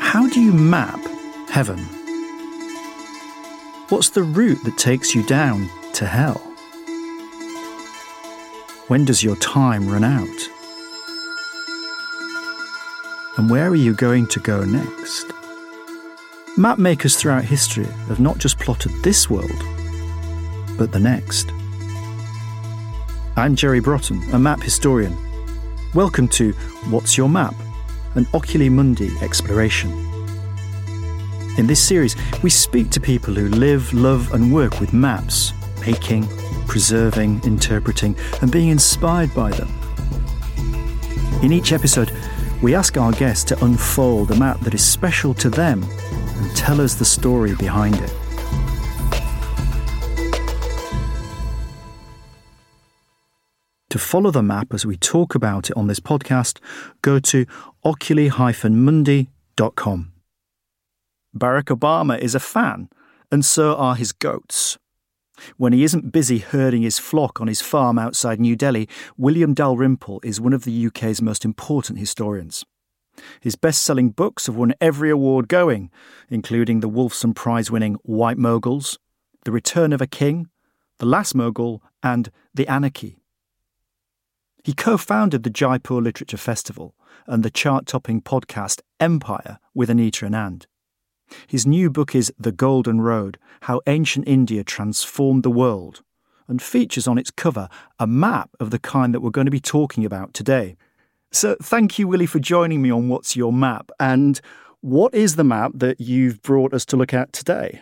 How do you map heaven? What's the route that takes you down to hell? When does your time run out? And where are you going to go next? Map makers throughout history have not just plotted this world, but the next. I'm Jerry Broughton, a map historian. Welcome to What's Your Map? An Oculi Mundi exploration. In this series, we speak to people who live, love and work with maps, making, preserving, interpreting and being inspired by them. In each episode, we ask our guests to unfold a map that is special to them and tell us the story behind it. To follow the map as we talk about it on this podcast, go to oculi-mundi.com. Barack Obama is a fan, and so are his goats. When he isn't busy herding his flock on his farm outside New Delhi, William Dalrymple is one of the UK's most important historians. His best-selling books have won every award going, including the Wolfson Prize-winning White Moguls, The Return of a King, The Last Mogul, and The Anarchy. He co-founded the Jaipur Literature Festival and the chart-topping podcast Empire with Anita Anand. His new book is The Golden Road, How Ancient India Transformed the World, and features on its cover a map of the kind that we're going to be talking about today. So thank you, Willie, for joining me on What's Your Map? And what is the map that you've brought us to look at today?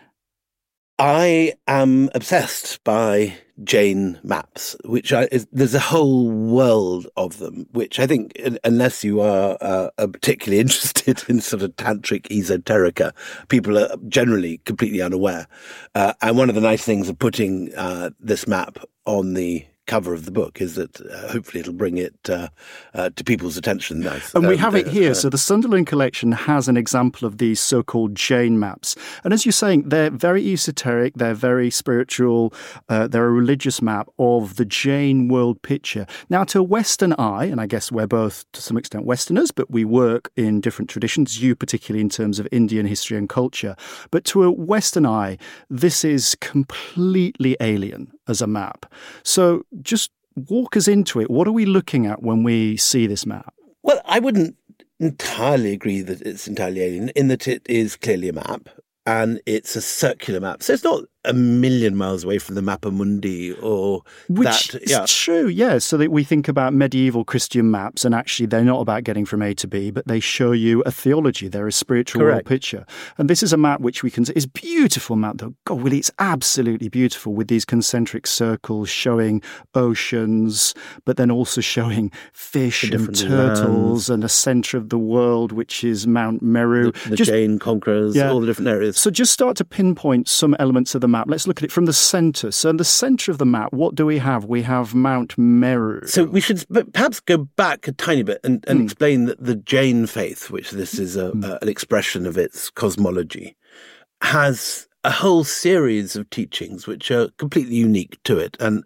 I am obsessed by Jain maps, there's a whole world of them, which I think, unless you are particularly interested in sort of tantric esoterica, people are generally completely unaware. And one of the nice things of putting this map on the cover of the book is that hopefully it'll bring it to people's attention. And we have it here. So the Sunderland collection has an example of these so-called Jain maps. And as you're saying, they're very esoteric, they're very spiritual, they're a religious map of the Jain world picture. Now, to a Western eye, and I guess we're both to some extent Westerners, but we work in different traditions, you particularly in terms of Indian history and culture. But to a Western eye, this is completely alien as a map. So just walk us into it. What are we looking at when we see this map? Well, I wouldn't entirely agree that it's entirely alien, in that it is clearly a map, and it's a circular map. So it's not a million miles away from the Mappa Mundi or Which that. is true, yeah. So that we think about medieval Christian maps, and actually they're not about getting from A to B, but they show you a theology. They're a spiritual world picture. And this is a map which we can... It's a beautiful map, though. God, Willie, it's absolutely beautiful, with these concentric circles showing oceans, but then also showing fish and turtles, and a centre of the world, which is Mount Meru. The Jain conquerors, all the different areas. So just start to pinpoint some elements of the map. Let's look at it from the centre. So in the centre of the map, what do we have? We have Mount Meru. So we should perhaps go back a tiny bit and explain that the Jain faith, which this is an expression of its cosmology, has a whole series of teachings which are completely unique to it. And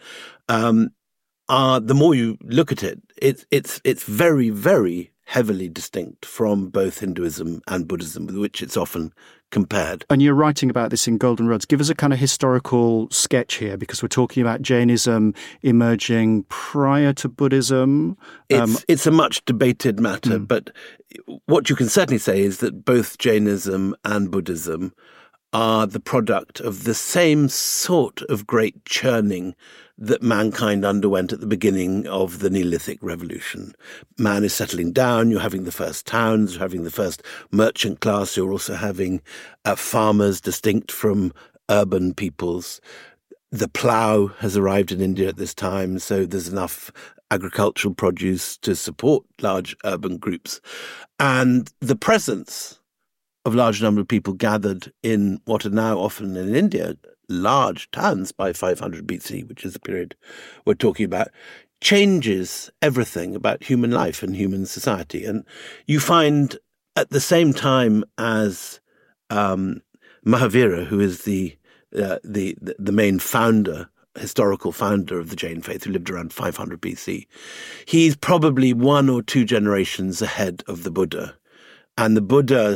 the more you look at it, it's very, very heavily distinct from both Hinduism and Buddhism, with which it's often compared. And you're writing about this in Golden Roads. Give us a kind of historical sketch here, because we're talking about Jainism emerging prior to Buddhism. It's a much debated matter, but what you can certainly say is that both Jainism and Buddhism are the product of the same sort of great churning that mankind underwent at the beginning of the Neolithic Revolution. Man is settling down, you're having the first towns, you're having the first merchant class, you're also having farmers distinct from urban peoples. The plough has arrived in India at this time, so there's enough agricultural produce to support large urban groups. And the presence of large number of people gathered in what are now often in India large towns by 500 BC, which is the period we're talking about, changes everything about human life and human society. And you find at the same time as Mahavira, who is the main founder, historical founder of the Jain faith, who lived around 500 BC, he's probably one or two generations ahead of the Buddha. And the Buddha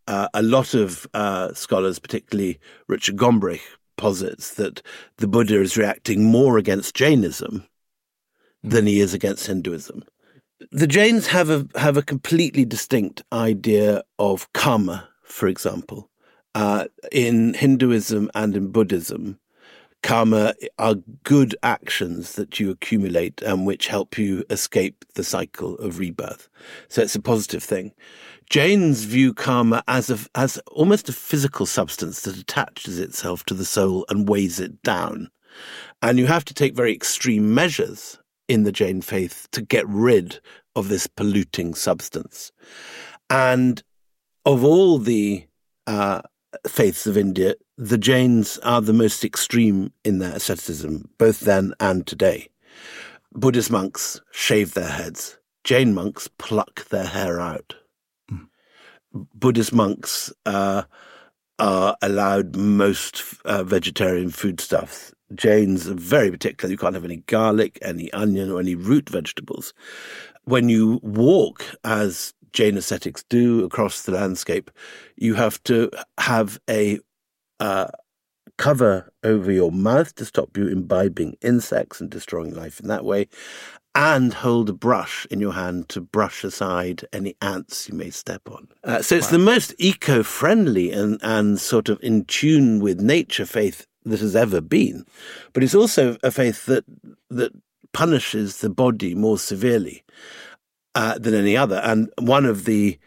a lot of scholars, particularly Richard Gombrich, posits that the Buddha is reacting more against Jainism than he is against Hinduism. The Jains have a completely distinct idea of karma, for example. In Hinduism and in Buddhism, karma are good actions that you accumulate and which help you escape the cycle of rebirth. So it's a positive thing. Jains view karma as almost a physical substance that attaches itself to the soul and weighs it down. And you have to take very extreme measures in the Jain faith to get rid of this polluting substance. And of all the faiths of India, the Jains are the most extreme in their asceticism, both then and today. Buddhist monks shave their heads. Jain monks pluck their hair out. Buddhist monks are allowed most vegetarian foodstuffs. Jains are very particular. You can't have any garlic, any onion, or any root vegetables. When you walk, as Jain ascetics do, across the landscape, you have to have a cover over your mouth to stop you imbibing insects and destroying life in that way, and hold a brush in your hand to brush aside any ants you may step on. So it's the most eco-friendly and sort of in tune with nature faith that has ever been. But it's also a faith that punishes the body more severely than any other. And one of the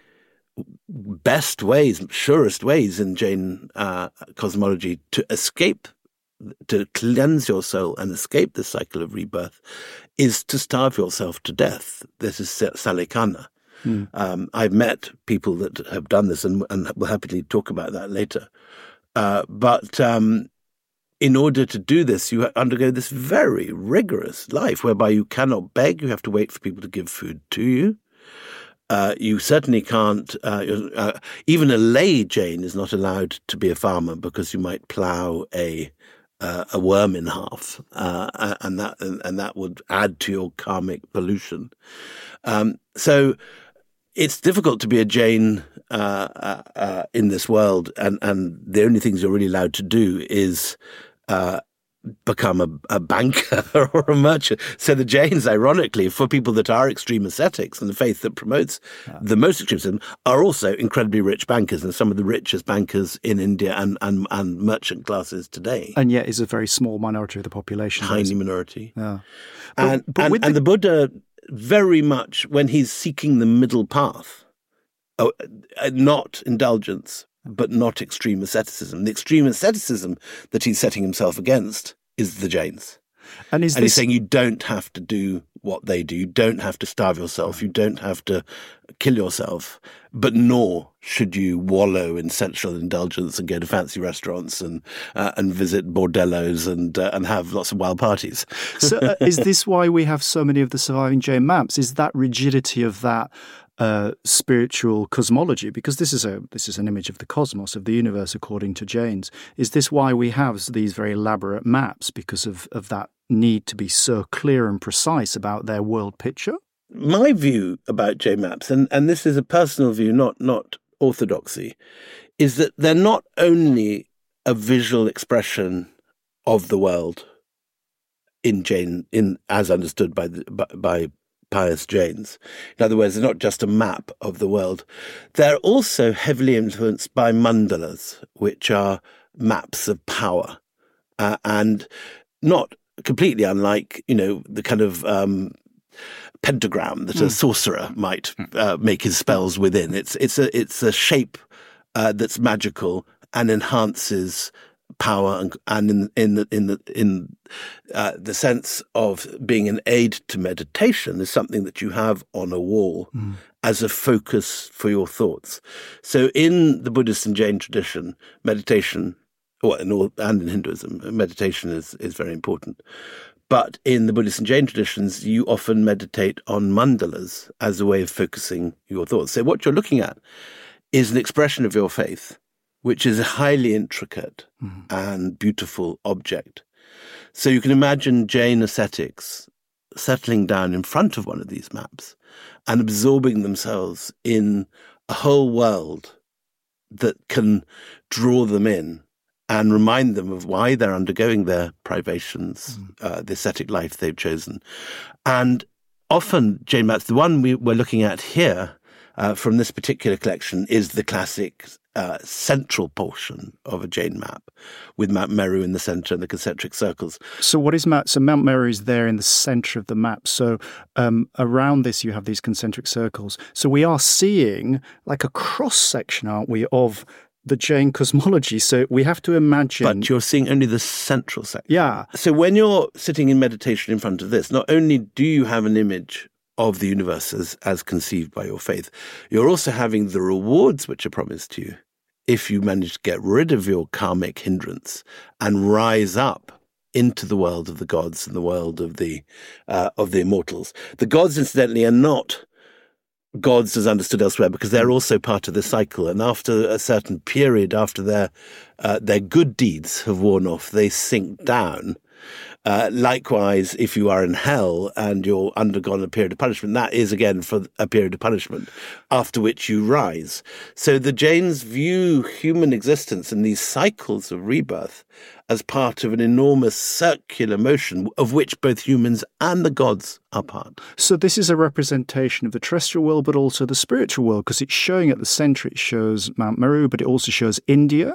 best ways, surest ways in Jain cosmology to escape, to cleanse your soul and escape the cycle of rebirth is to starve yourself to death. This is salekana. I've met people that have done this and will happily talk about that later. But in order to do this, you undergo this very rigorous life whereby you cannot beg. You have to wait for people to give food to you. You certainly can't, even a lay Jain is not allowed to be a farmer because you might plough a worm in half, and that would add to your karmic pollution. So it's difficult to be a Jain in this world, and the only things you're really allowed to do is become a banker or a merchant. So the Jains, ironically, for people that are extreme ascetics and the faith that promotes the most extremism, are also incredibly rich bankers and some of the richest bankers in India and merchant classes today. And yet is a very small minority of the population. Tiny minority. Yeah. And the Buddha, very much when he's seeking the middle path, not indulgence, but not extreme asceticism. The extreme asceticism that he's setting himself against is the Jains. And he's saying you don't have to do what they do. You don't have to starve yourself. You don't have to kill yourself. But nor should you wallow in sensual indulgence and go to fancy restaurants and visit bordellos and have lots of wild parties. So is this why we have so many of the surviving Jain maps? Is that rigidity of that spiritual cosmology, because this is an image of the cosmos, of the universe according to Jains. Is this why we have these very elaborate maps, because of that need to be so clear and precise about their world picture? My view about Jain maps, and this is a personal view, not orthodoxy, is that they're not only a visual expression of the world in Jain, as understood by pious Jains. In other words, they're not just a map of the world. They're also heavily influenced by mandalas, which are maps of power, and not completely unlike, the kind of pentagram that a sorcerer might make his spells within. It's a shape that's magical and enhances power, and in the sense of being an aid to meditation is something that you have on a wall as a focus for your thoughts. So in the Buddhist and Jain tradition, meditation, and in Hinduism, meditation is very important. But in the Buddhist and Jain traditions, you often meditate on mandalas as a way of focusing your thoughts. So what you're looking at is an expression of your faith, which is a highly intricate and beautiful object. So you can imagine Jain ascetics settling down in front of one of these maps and absorbing themselves in a whole world that can draw them in and remind them of why they're undergoing their privations, the ascetic life they've chosen. And often, Jain maps, the one we're looking at here from this particular collection is the classic central portion of a Jain map, with Mount Meru in the centre and the concentric circles. So what is Mount? So Mount Meru is there in the centre of the map. So around this you have these concentric circles. So we are seeing like a cross-section, aren't we, of the Jain cosmology. So we have to imagine... But you're seeing only the central section. Yeah. So when you're sitting in meditation in front of this, not only do you have an image of the universe as conceived by your faith, you're also having the rewards which are promised to you if you manage to get rid of your karmic hindrance and rise up into the world of the gods and the world of the immortals. The gods, incidentally, are not gods as understood elsewhere, because they're also part of the cycle. And after a certain period, after their good deeds have worn off, they sink down. Likewise, if you are in hell and you're undergone a period of punishment, that is again for a period of punishment, after which you rise. So the Jains view human existence and these cycles of rebirth as part of an enormous circular motion of which both humans and the gods are part. So this is a representation of the terrestrial world, but also the spiritual world, because it's showing at the centre, it shows Mount Meru, but it also shows India,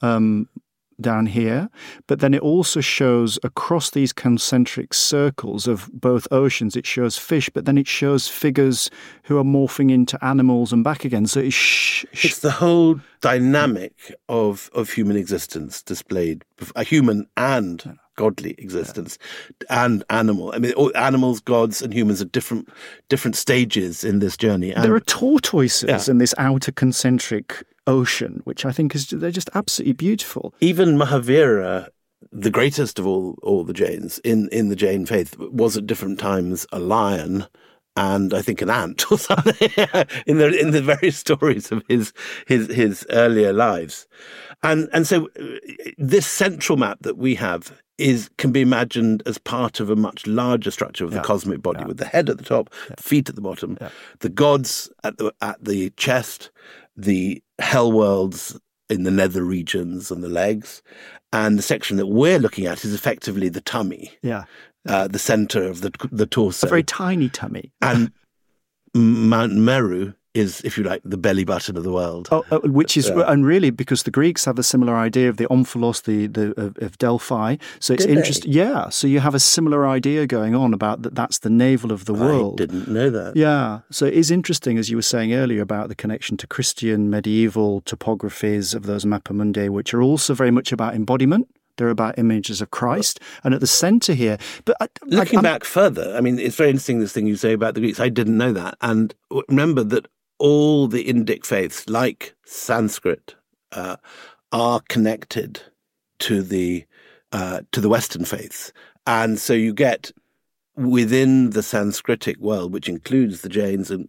down here, but then it also shows across these concentric circles of both oceans, it shows fish, but then it shows figures who are morphing into animals and back again. So it's the whole dynamic of human existence displayed, a human and godly existence, and animal. I mean, animals, gods, and humans are different stages in this journey. And there are tortoises in this outer concentric ocean, which I think they're just absolutely beautiful. Even Mahavira, the greatest of all the Jains in the Jain faith, was at different times a lion and I think an ant or something in the various stories of his earlier lives. And so this central map that we have can be imagined as part of a much larger structure of the cosmic body, with the head at the top, feet at the bottom, the gods at the chest, the hell worlds in the nether regions and the legs, and the section that we're looking at is effectively the tummy, the center of the torso, a very tiny tummy, and Mount Meru is, if you like, the belly button of the world. Which is, and really, because the Greeks have a similar idea of the omphalos, of Delphi. So it's interesting. Yeah, so you have a similar idea going on about that's the navel of the world. I didn't know that. Yeah, so it is interesting, as you were saying earlier, about the connection to Christian medieval topographies of those Mappa Mundi, which are also very much about embodiment. They're about images of Christ. And at the centre here... But looking back further, I mean, it's very interesting, this thing you say about the Greeks. I didn't know that. And remember that all the Indic faiths, like Sanskrit, are connected to the Western faiths. And so you get within the Sanskritic world, which includes the Jains and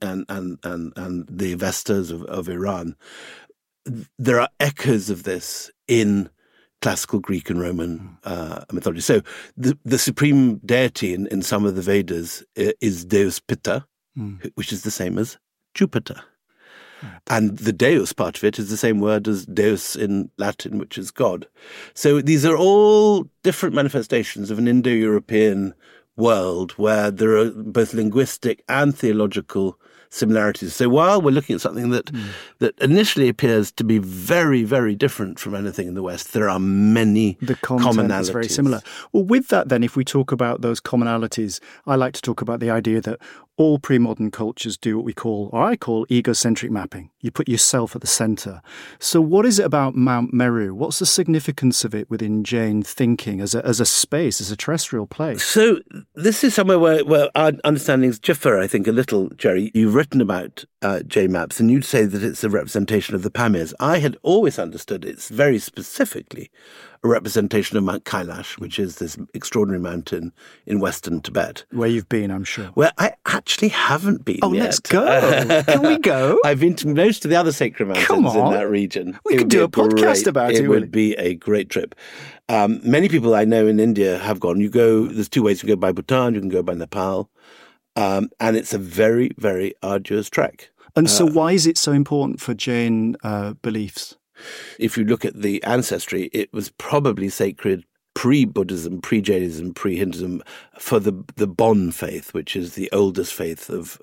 the Avestas of Iran, there are echoes of this in classical Greek and Roman mythology. So the supreme deity in some of the Vedas is Deus Pitta, which is the same as Jupiter. And the Deus part of it is the same word as Deus in Latin, which is God. So these are all different manifestations of an Indo-European world where there are both linguistic and theological similarities. So while we're looking at something that initially appears to be very, very different from anything in the West, there are many commonalities. Is very similar. Well, with that then, if we talk about those commonalities, I like to talk about the idea that all pre-modern cultures do what we call, or I call, egocentric mapping. You put yourself at the centre. So what is it about Mount Meru? What's the significance of it within Jain thinking as a space, as a terrestrial place? So this is somewhere where our understandings differ, I think, a little, Jerry. You've written about Jain maps, and you'd say that it's a representation of the Pamirs. I had always understood it's very specifically a representation of Mount Kailash, which is this extraordinary mountain in western Tibet. Where you've been, I'm sure. Where I actually haven't been yet. Let's go. Can we go? I've been to most of the other sacred mountains in that region. We could do a podcast about it. It would be a great trip. Many people I know in India have gone. There's two ways. You can go by Bhutan, you can go by Nepal. And it's a very, very arduous trek. And so why is it so important for Jain beliefs? If you look at the ancestry, it was probably sacred pre-Buddhism, pre-Jainism, pre-Hinduism for the Bon faith, which is the oldest faith of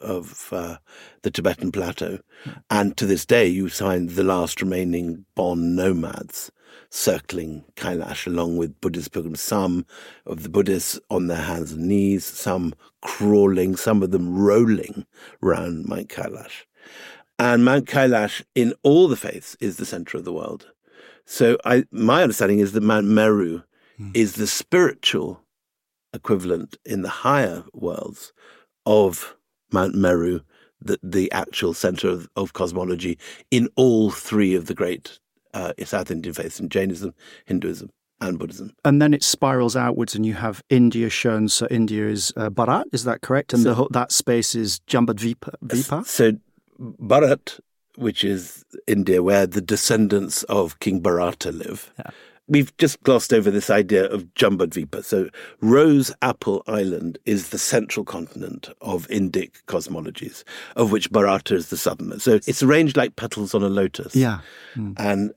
the Tibetan plateau. And to this day, you find the last remaining Bon nomads circling Kailash along with Buddhist pilgrims, some of the Buddhists on their hands and knees, some crawling, some of them rolling around Mount Kailash. And Mount Kailash, in all the faiths, is the center of the world. So my understanding is that Mount Meru is the spiritual equivalent in the higher worlds of Mount Meru, the actual center of cosmology in all three of the great South Indian faiths, in Jainism, Hinduism, and Buddhism. And then it spirals outwards and you have India shown. So India is Bharat, is that correct? And that space is Jambudvipa? So Bharat, which is India, where the descendants of King Bharata live. Yeah. We've just glossed over this idea of Jambudvipa. So Rose Apple Island is the central continent of Indic cosmologies, of which Bharata is the southernmost. So it's arranged like petals on a lotus. Yeah. And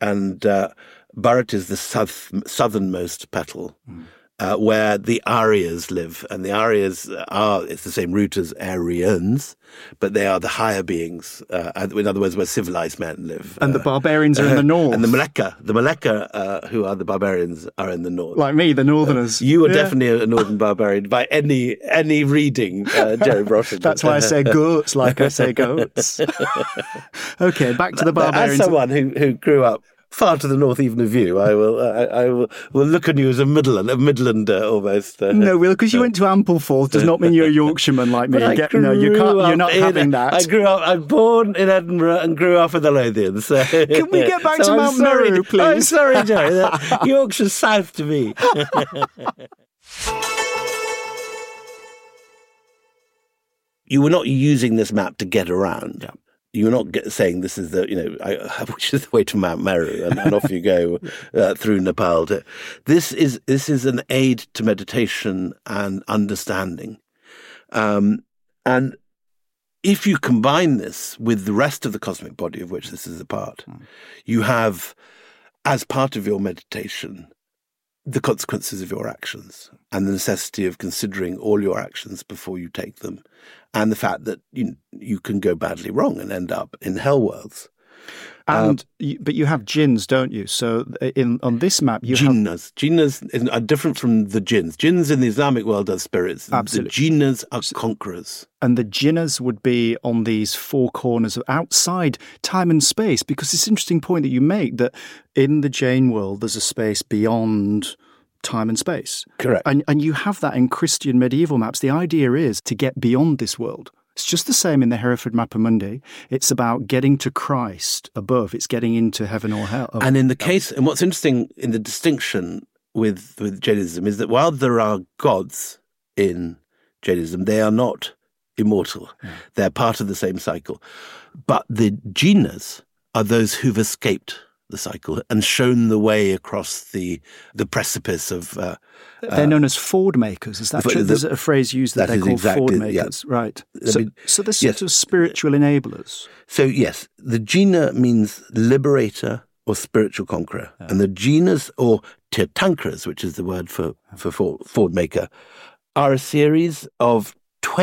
Bharat is the southernmost petal. Where the Aryas live. And the Aryas it's the same root as Aryans, but they are the higher beings. In other words, where civilized men live. And the barbarians are in the north. And the Malekka, who are the barbarians, are in the north. Like me, the northerners. You are definitely a northern barbarian by any reading, Jerry Brosnan. That's why I say goats like I say goats. Okay, back to the barbarians. As someone who grew up far to the north even of you, I will look on you as a Midlander almost. No, Will, because you went to Ampleforth does not mean you're a Yorkshireman like me. You're not having that. I'm born in Edinburgh and grew up in the Lothians. So, can we get back to Mount Meru, please? I'm sorry, Jerry. Yorkshire's south to me. You were not using this map to get around. Yeah. You're not saying this is which is the way to Mount Meru, and off you go through Nepal. This is an aid to meditation and understanding, and if you combine this with the rest of the cosmic body of which this is a part, you have, as part of your meditation, the consequences of your actions and the necessity of considering all your actions before you take them, and the fact that you can go badly wrong and end up in hell worlds. But you have jinns, don't you? So on this map, you jinnas. Jinnas are different from the jinns. Jinns in the Islamic world are spirits. Absolutely. The jinnas are conquerors. And the jinnas would be on these four corners of outside time and space, because it's an interesting point that you make that in the Jain world, there's a space beyond time and space. Correct. And you have that in Christian medieval maps. The idea is to get beyond this world. It's just the same in the Hereford Mappa Mundi. It's about getting to Christ above. It's getting into heaven or hell. And in the case, and what's interesting in the distinction with Jainism is that while there are gods in Jainism, they are not immortal. Yeah. They're part of the same cycle. But the jinas are those who've escaped the cycle and shown the way across the precipice of... they're known as ford makers. Is that true? There's a phrase used that they're called exactly, ford makers. Yeah. Right. So they're sort of spiritual enablers. So yes, the jina means liberator or spiritual conqueror. Yeah. And the jinas, or tirthankras, which is the word for ford maker, are a series of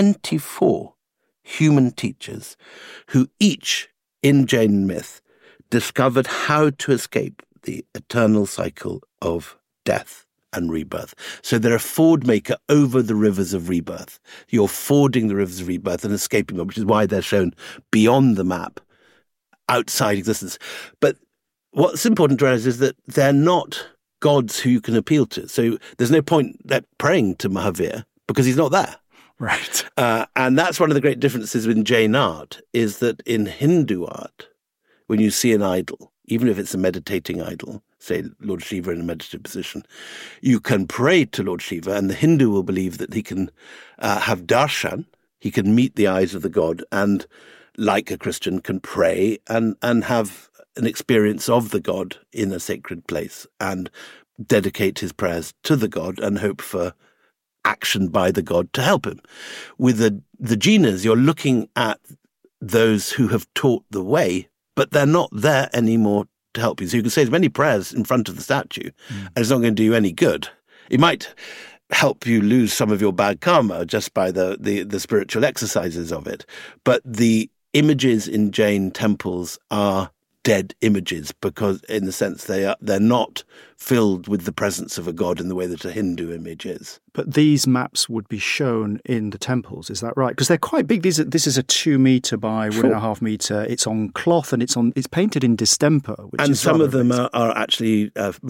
24 human teachers who each, in Jain myth, discovered how to escape the eternal cycle of death and rebirth. So they're a ford maker over the rivers of rebirth. You're fording the rivers of rebirth and escaping them, which is why they're shown beyond the map, outside existence. But what's important to realize is that they're not gods who you can appeal to. So there's no point praying to Mahavir because he's not there. Right. And that's one of the great differences in Jain art, is that in Hindu art, when you see an idol, even if it's a meditating idol, say Lord Shiva in a meditative position, you can pray to Lord Shiva, and the Hindu will believe that he can have darshan, he can meet the eyes of the god, and like a Christian can pray and have an experience of the god in a sacred place and dedicate his prayers to the god and hope for action by the god to help him. With the jinas, you're looking at those who have taught the way, but they're not there anymore to help you. So you can say as many prayers in front of the statue, and it's not going to do you any good. It might help you lose some of your bad karma just by the spiritual exercises of it. But the images in Jain temples are dead images, because in the sense they're not filled with the presence of a god in the way that a Hindu image is. But these maps would be shown in the temples, is that right? Because they're quite big. This is a 2 metre by 1.5 metre. It's on cloth and it's painted in distemper. And some of them are actually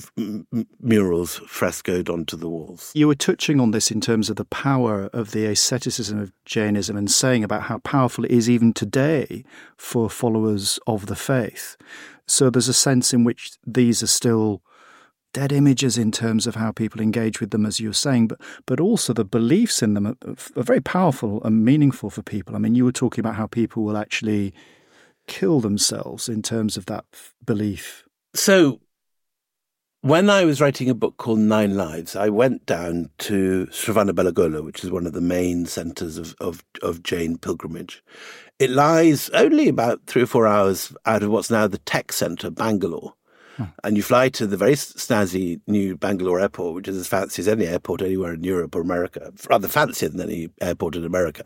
murals frescoed onto the walls. You were touching on this in terms of the power of the asceticism of Jainism and saying about how powerful it is even today for followers of the faith. So there's a sense in which these are still dead images in terms of how people engage with them, as you were saying, but also the beliefs in them are very powerful and meaningful for people. I mean, you were talking about how people will actually kill themselves in terms of that belief. So when I was writing a book called 9 Lives, I went down to Sravanabellagola, which is one of the main centres of Jain pilgrimage. It lies only about 3 or 4 hours out of what's now the tech centre, Bangalore. And you fly to the very snazzy new Bangalore airport, which is as fancy as any airport anywhere in Europe or America, rather fancier than any airport in America.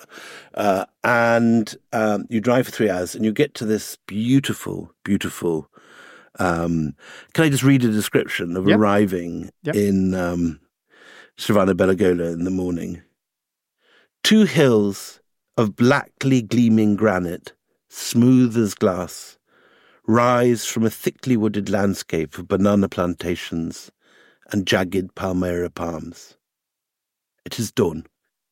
And you drive for 3 hours and you get to this beautiful, beautiful... can I just read a description of arriving in Sravanabellagola in the morning? 2 hills of blackly gleaming granite, smooth as glass, rise from a thickly wooded landscape of banana plantations and jagged palmyra palms. It is dawn.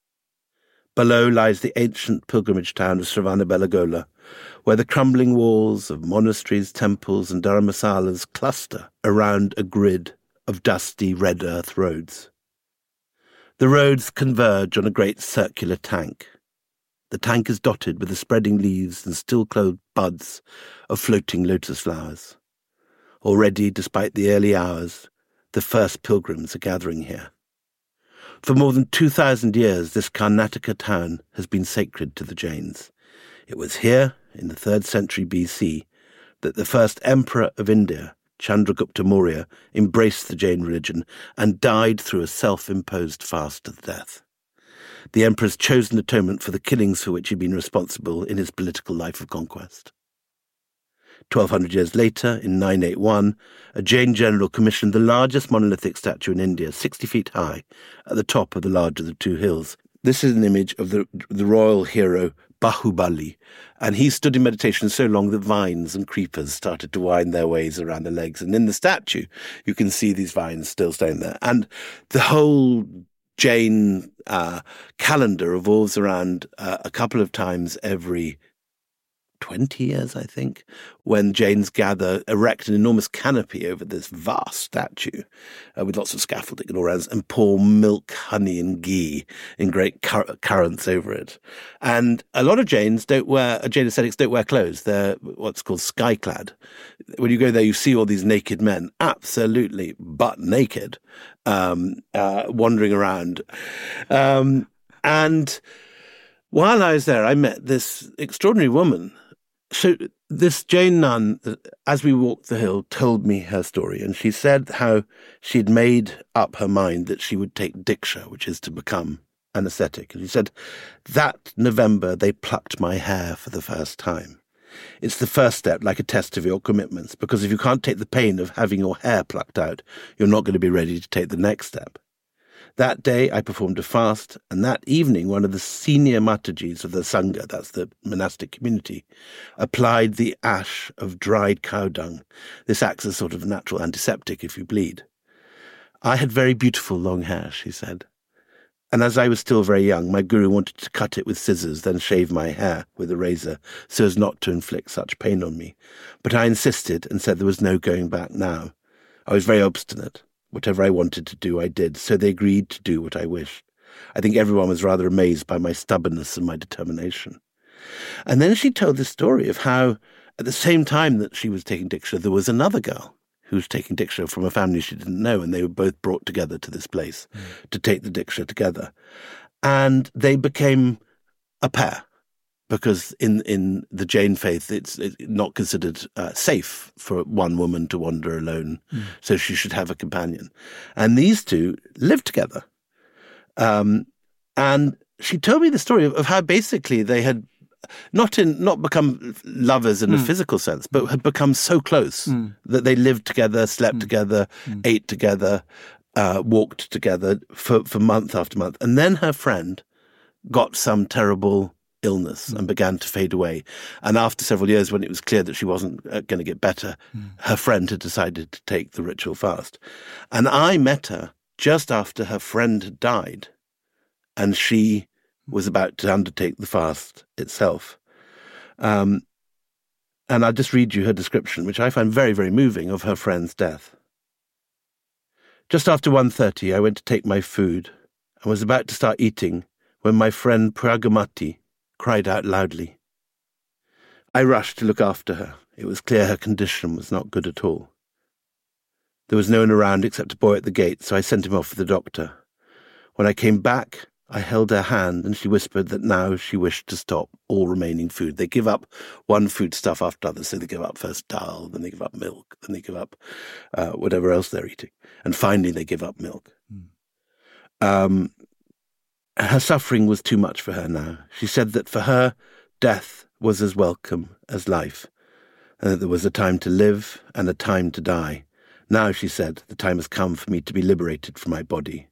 Below lies the ancient pilgrimage town of Sravanabellagola, where the crumbling walls of monasteries, temples and dharmasalas cluster around a grid of dusty red earth roads. The roads converge on a great circular tank. The tank is dotted with the spreading leaves and still-clothed buds of floating lotus flowers. Already, despite the early hours, the first pilgrims are gathering here. For more than 2,000 years, this Karnataka town has been sacred to the Jains. It was here, in the 3rd century BC, that the first emperor of India, Chandragupta Maurya, embraced the Jain religion and died through a self-imposed fast to the death. The emperor's chosen atonement for the killings for which he'd been responsible in his political life of conquest. 1,200 years later, in 981, a Jain general commissioned the largest monolithic statue in India, 60 feet high, at the top of the larger of the 2 hills. This is an image of the royal hero Bahubali, and he stood in meditation so long that vines and creepers started to wind their ways around the legs. And in the statue, you can see these vines still staying there. And the whole Jain calendar revolves around a couple of times every 20 years, I think, when Jains gather, erect an enormous canopy over this vast statue with lots of scaffolding and all around, and pour milk, honey and ghee in great currents over it. And a lot of Jain ascetics don't wear clothes. They're what's called sky-clad. When you go there, you see all these naked men, absolutely butt naked, wandering around. And while I was there, I met this extraordinary woman. So this Jain nun, as we walked the hill, told me her story, and she said how she'd made up her mind that she would take Diksha, which is to become an ascetic. And she said, that November they plucked my hair for the first time. It's the first step, like a test of your commitments, because if you can't take the pain of having your hair plucked out, you're not going to be ready to take the next step. That day I performed a fast, and that evening one of the senior Matajis of the Sangha, that's the monastic community, applied the ash of dried cow dung. This acts as sort of a natural antiseptic if you bleed. I had very beautiful long hair, she said. And as I was still very young, my guru wanted to cut it with scissors, then shave my hair with a razor, so as not to inflict such pain on me. But I insisted and said there was no going back now. I was very obstinate. Whatever I wanted to do, I did, so they agreed to do what I wished. I think everyone was rather amazed by my stubbornness and my determination. And then she told the story of how, at the same time that she was taking Diksha, there was another girl who was taking Diksha from a family she didn't know, and they were both brought together to this place to take the Diksha together. And they became a pair. because in the Jain faith, it's not considered safe for one woman to wander alone, so she should have a companion. And these two lived together. And she told me the story of how basically they had not become lovers in a physical sense, but had become so close that they lived together, slept together, ate together, walked together for month after month. And then her friend got some terrible illness and began to fade away. And after several years, when it was clear that she wasn't going to get better, her friend had decided to take the ritual fast. And I met her just after her friend had died, and she was about to undertake the fast itself. And I'll just read you her description, which I find very, very moving, of her friend's death. Just after 1:30, I went to take my food and was about to start eating when my friend Pragamati cried out loudly. I rushed to look after her. It was clear her condition was not good at all. There was no one around except a boy at the gate, so I sent him off for the doctor. When I came back, I held her hand, and she whispered that now she wished to stop all remaining food. They give up one foodstuff after another, so they give up first dal, then they give up milk, then they give up whatever else they're eating, and finally they give up milk. Her suffering was too much for her now. She said that for her, death was as welcome as life, and that there was a time to live and a time to die. Now, she said, the time has come for me to be liberated from my body.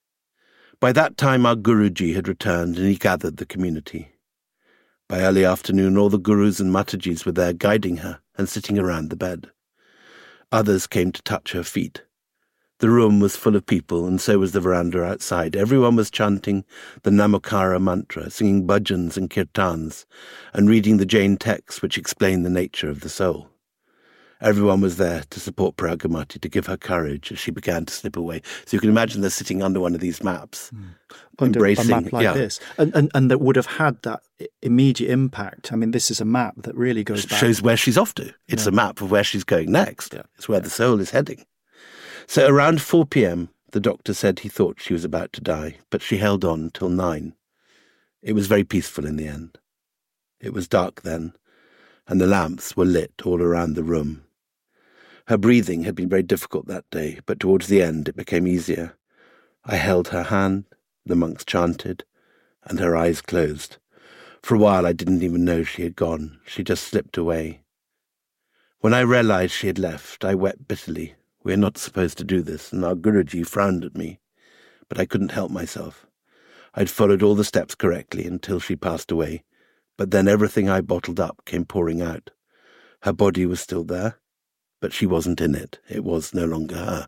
By that time, our Guruji had returned, and he gathered the community. By early afternoon, all the Gurus and Matajis were there guiding her and sitting around the bed. Others came to touch her feet. The room was full of people, and so was the veranda outside. Everyone was chanting the Namakara mantra, singing bhajans and kirtans, and reading the Jain texts which explain the nature of the soul. Everyone was there to support Pragamati, to give her courage as she began to slip away. So you can imagine they're sitting under one of these maps, embracing a map like this, and that would have had that immediate impact. I mean, this is a map that really goes back. Shows where she's off to. It's a map of where she's going next. It's where the soul is heading. So around 4 p.m., the doctor said he thought she was about to die, but she held on till 9. It was very peaceful in the end. It was dark then, and the lamps were lit all around the room. Her breathing had been very difficult that day, but towards the end it became easier. I held her hand, the monks chanted, and her eyes closed. For a while I didn't even know she had gone. She just slipped away. When I realized she had left, I wept bitterly. We are not supposed to do this, and our Guruji frowned at me. But I couldn't help myself. I'd followed all the steps correctly until she passed away, but then everything I bottled up came pouring out. Her body was still there, but she wasn't in it. It was no longer her.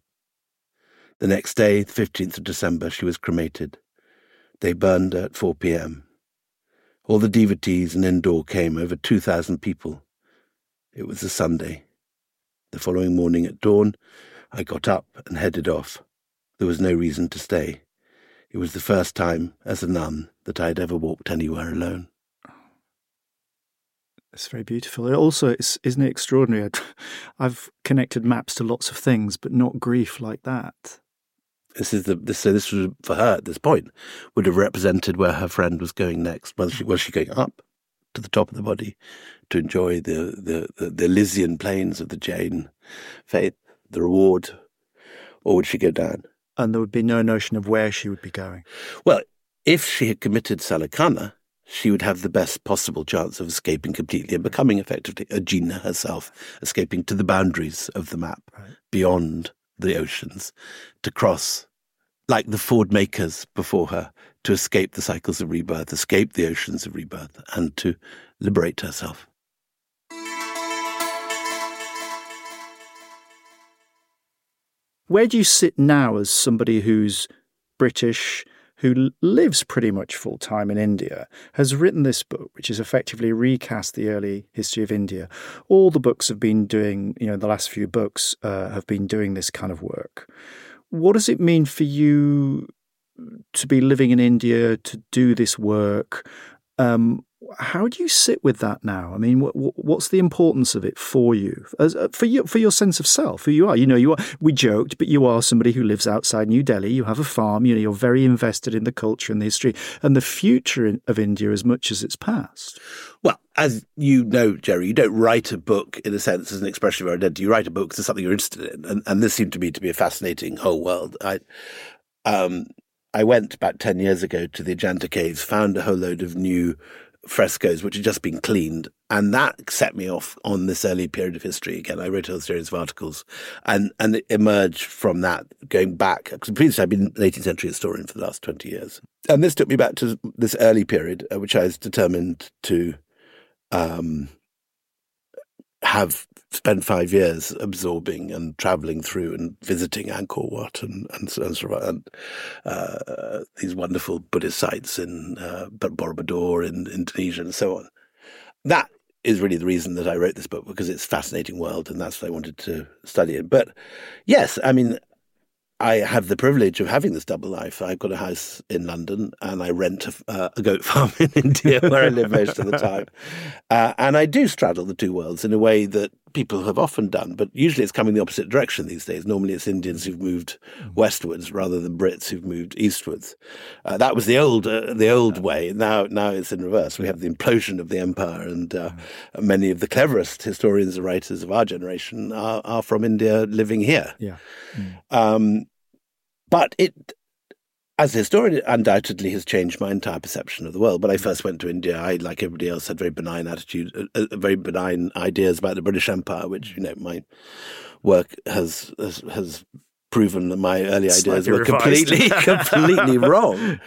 The next day, the 15th of December, she was cremated. They burned her at 4 p.m. All the devotees and indoor came, over 2,000 people. It was a Sunday. The following morning at dawn, I got up and headed off. There was no reason to stay. It was the first time, as a nun, that I had ever walked anywhere alone. It's very beautiful. It also, isn't it extraordinary? I've connected maps to lots of things, but not grief like that. This was, for her at this point, would have represented where her friend was going next. Was she going up to the top of the body to enjoy the Elysian plains of the Jain faith, the reward, or would she go down? And there would be no notion of where she would be going. Well, if she had committed Salakana, she would have the best possible chance of escaping completely and becoming effectively a Jina herself, escaping to the boundaries of the map, beyond the oceans, to cross, like the Ford makers before her, to escape the cycles of rebirth, escape the oceans of rebirth, and to liberate herself. Where do you sit now as somebody who's British, who lives pretty much full-time in India, has written this book, which is effectively recast the early history of India? All the books have been doing, the last few books have been doing this kind of work. What does it mean for you to be living in India, to do this work? How do you sit with that now? I mean, what's the importance of it for you, for your sense of self, who you are? We joked, but you are somebody who lives outside New Delhi. You have a farm. You're very invested in the culture and the history and the future of India as much as its past. Well, as you know, Jerry, you don't write a book in a sense as an expression of your identity. You write a book as something you're interested in, and this seemed to me to be a fascinating whole world. I went about 10 years ago to the Ajanta Caves, found a whole load of new frescoes which had just been cleaned, and that set me off on this early period of history. Again, I wrote a whole series of articles, and it emerged from that, going back, because previously I've been an 18th century historian for the last 20 years. And this took me back to this early period, which I was determined to have spent 5 years absorbing and travelling through and visiting Angkor Wat and these wonderful Buddhist sites in Borobudur in Indonesia and so on. That is really the reason that I wrote this book, because it's a fascinating world and that's what I wanted to study it. But yes, I mean, I have the privilege of having this double life. I've got a house in London and I rent a goat farm in India where I live most of the time. And I do straddle the two worlds in a way that people have often done, but usually it's coming the opposite direction these days. Normally it's Indians who've moved westwards rather than Brits who've moved eastwards. That was the old way. Now it's in reverse. We have the implosion of the empire, and many of the cleverest historians and writers of our generation are from India living here. Yeah. But it, as a historian, it undoubtedly has changed my entire perception of the world. When I first went to India, I, like everybody else, had very benign very benign ideas about the British Empire, which, my work has proven that my early ideas were completely wrong.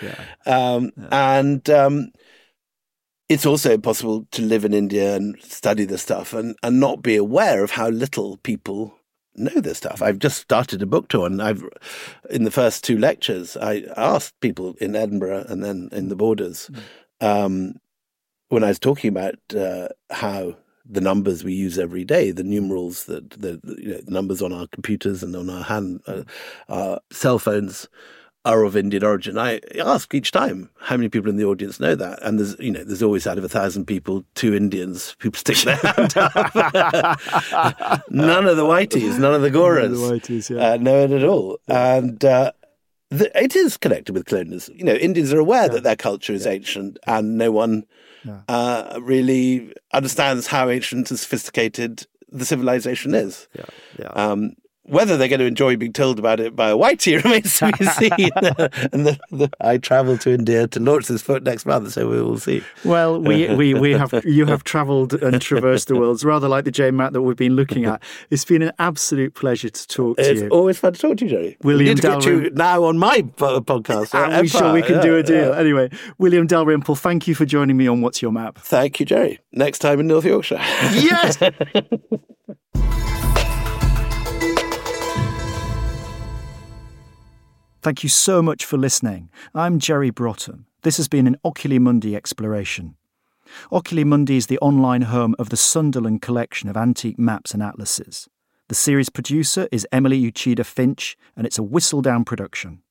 And it's also possible to live in India and study this stuff and not be aware of how little people know this stuff. I've just started a book tour, and in the first 2 lectures, I asked people in Edinburgh and then in the Borders, when I was talking about how the numbers we use every day, the numerals, the numbers on our computers and on our cell phones are of Indian origin. I ask each time how many people in the audience know that, and there's always, out of 1,000 people, 2 Indians who stick their hand up. None of the Whiteys, none of the Goras know it at all, and it is connected with colonialism. Indians are aware that their culture is ancient, and no one really understands how ancient and sophisticated the civilization is. Whether they're going to enjoy being told about it by a Whitey remains to be seen. And I travel to India to launch this book next month, so we will see. Well, you have travelled and traversed the world. It's rather like the Jane map that we've been looking at. It's been an absolute pleasure to talk to you. It's always fun to talk to you, Jerry. William Dalrymple. Get you now on my podcast. Are we sure we can do a deal? Anyway, William Dalrymple, thank you for joining me on What's Your Map? Thank you, Jerry. Next time in North Yorkshire. Yes! Thank you so much for listening. I'm Jerry Broughton. This has been an Oculi Mundi exploration. Oculi Mundi is the online home of the Sunderland collection of antique maps and atlases. The series producer is Emily Uchida Finch, and it's a Whistledown production.